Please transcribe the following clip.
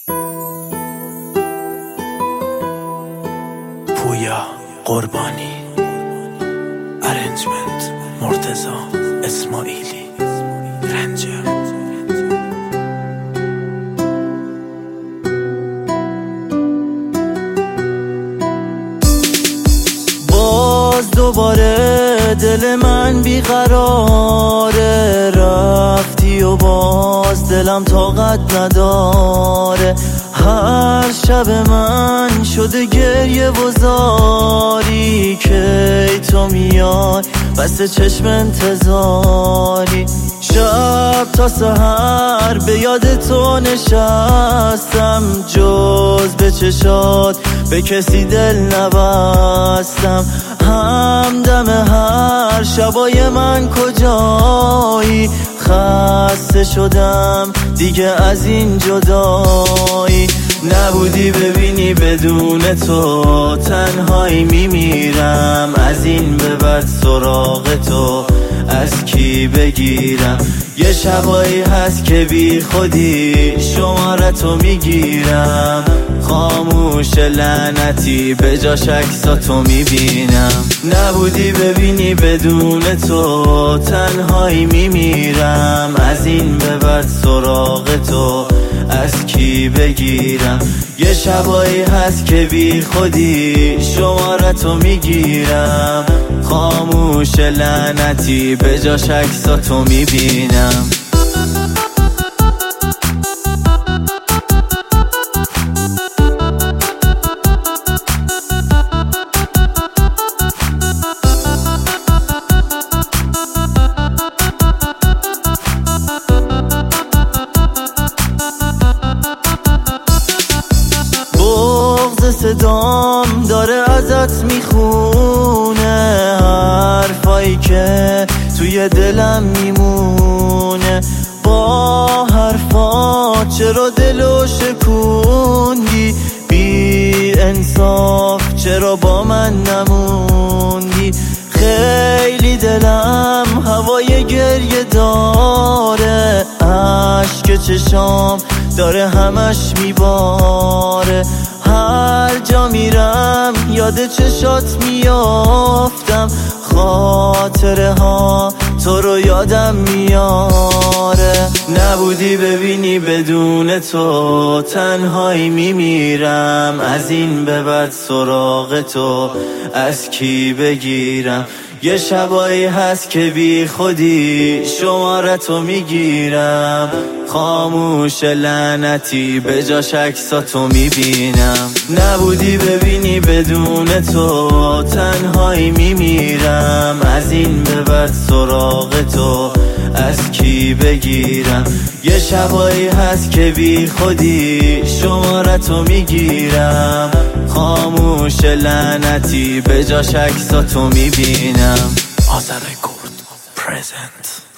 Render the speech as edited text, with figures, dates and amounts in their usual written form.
پویا قربانی، ارنجمنت مرتضی اسماعیلی، رنجر. باز دوباره دل من بیقراره، رفتی و باز دلم طاقت نداره. هر شب من شده گریه و زاری، که تو میای بسته چشم انتظاری. شب تا سحر به یاد تو نشستم، جز به چشات به کسی دل نبستم. همدم هر شبای من کجایی، خسته شدم دیگه از این جدایی. نبودی ببینی بدون تو تنهایی میمیرم، از این به بعد سراغ تو از کی بگیرم؟ یه شبایی هست که بی خودی شمارتو میگیرم، خاموش لعنتی به جاش عکساتو میبینم. نبودی ببینی بدون تو تنهایی میمیرم، از این به بعد سراغ تو از کی بگیرم؟ یه شبایی هست که بی خودی شمارتو میگیرم، خاموش لعنتی به جاش عکساتو میبینم. صدام داره ازت میخونه، حرفایی که توی دلم میمونه. با حرفات چرا دلو شکوندی؟ بی انصاف چرا با من نموندی؟ خیلی دلم هوای گریه داره، عشق چشام داره همش میباره. هر جا میرم یاد چشات میافتم، خاطره ها تو رو یادم میاره. نبودی ببینی بدون تو تنهایی میمیرم، از این به بعد سراغ تو از کی بگیرم؟ یه شبایی هست که بی خودی شمارتو میگیرم، خاموش لعنتی به جاش عکساتو میبینم. نبودی ببینی بدون تو تنهایی میمیرم، از این به بعد سراغ تو از کی بگیرم؟ یه شبایی هست که بی خودی شمارتو میگیرم، خاموش لعنتی به جاش عکساتو میبینم. آذر رکورد پرزنت.